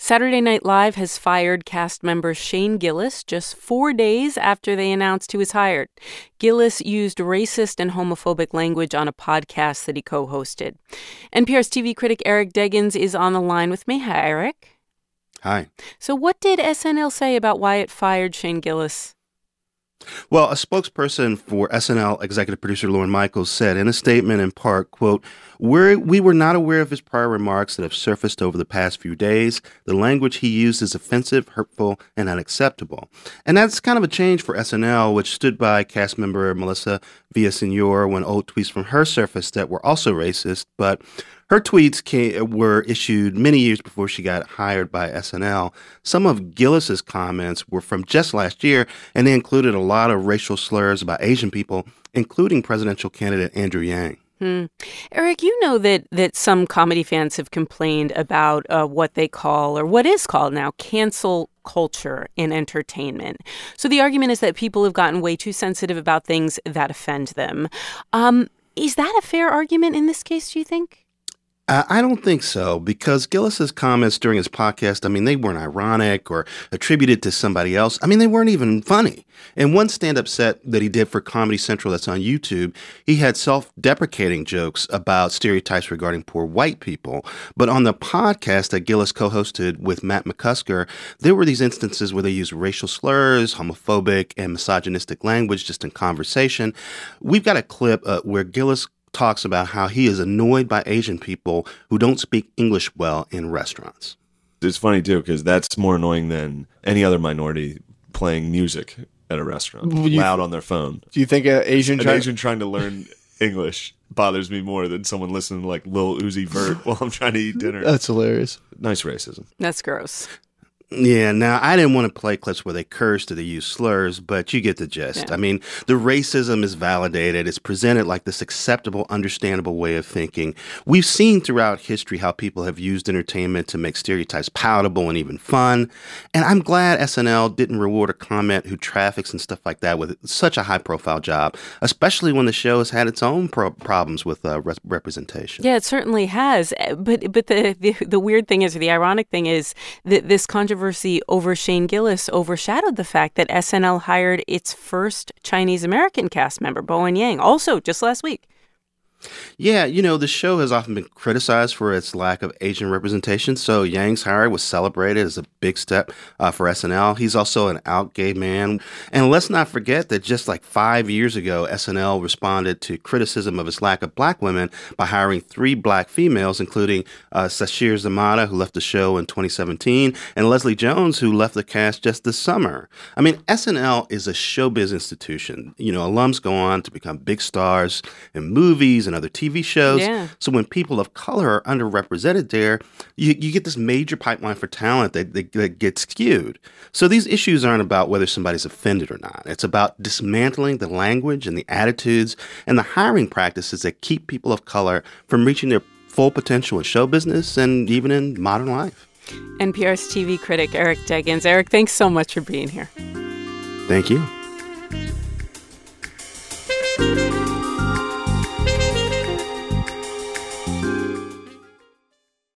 Saturday Night Live has fired cast member Shane Gillis just 4 days after they announced he was hired. Gillis used racist and homophobic language on a podcast that he co-hosted. NPR's TV critic Eric Deggans is on the line with me. Hi, Eric. Hi. So what did SNL say about why it fired Shane Gillis? Well, a spokesperson for SNL executive producer Lorne Michaels said in a statement in part, quote, we were not aware of his prior remarks that have surfaced over the past few days. The language he used is offensive, hurtful, and unacceptable. And that's kind of a change for SNL, which stood by cast member Melissa Villaseñor when old tweets from her surfaced that were also racist. But her tweets were issued many years before she got hired by SNL. Some of Gillis's comments were from just last year, and they included a lot of racial slurs about Asian people, including presidential candidate Andrew Yang. Eric, you know that some comedy fans have complained about what they call, or what is called now, cancel culture in entertainment. So the argument is that people have gotten way too sensitive about things that offend them. Is that a fair argument in this case, do you think? I don't think so, because Gillis's comments during his podcast, they weren't ironic or attributed to somebody else. They weren't even funny. In one stand-up set that he did for Comedy Central that's on YouTube, he had self-deprecating jokes about stereotypes regarding poor white people. But on the podcast that Gillis co-hosted with Matt McCusker, there were these instances where they used racial slurs, homophobic, and misogynistic language just in conversation. We've got a clip where Gillis talks about how he is annoyed by Asian people who don't speak English well in restaurants. It's funny, too, because that's more annoying than any other minority playing music at a restaurant, loud on their phone. Do you think an Asian trying to learn English bothers me more than someone listening to like Lil Uzi Vert while I'm trying to eat dinner? That's hilarious. Nice racism. That's gross. Yeah, now, I didn't want to play clips where they cursed or they use slurs, but you get the gist. Yeah. The racism is validated. It's presented like this acceptable, understandable way of thinking. We've seen throughout history how people have used entertainment to make stereotypes palatable and even fun. And I'm glad SNL didn't reward a comment who traffics and stuff like that with such a high-profile job, especially when the show has had its own problems with representation. Yeah, it certainly has. But the weird thing is, or the ironic thing is, that this controversy over Shane Gillis overshadowed the fact that SNL hired its first Chinese-American cast member, Bowen Yang, also just last week. Yeah, the show has often been criticized for its lack of Asian representation, so Yang's hire was celebrated as a big step for SNL. He's also an out gay man. And let's not forget that just like 5 years ago, SNL responded to criticism of its lack of black women by hiring 3 black females, including Sashir Zamata, who left the show in 2017, and Leslie Jones, who left the cast just this summer. SNL is a showbiz institution. Alums go on to become big stars in movies and other TV shows. Yeah. So when people of color are underrepresented there, you get this major pipeline for talent that gets skewed. So these issues aren't about whether somebody's offended or not. It's about dismantling the language and the attitudes and the hiring practices that keep people of color from reaching their full potential in show business and even in modern life. NPR's TV critic Eric Deggans. Eric, thanks so much for being here. Thank you.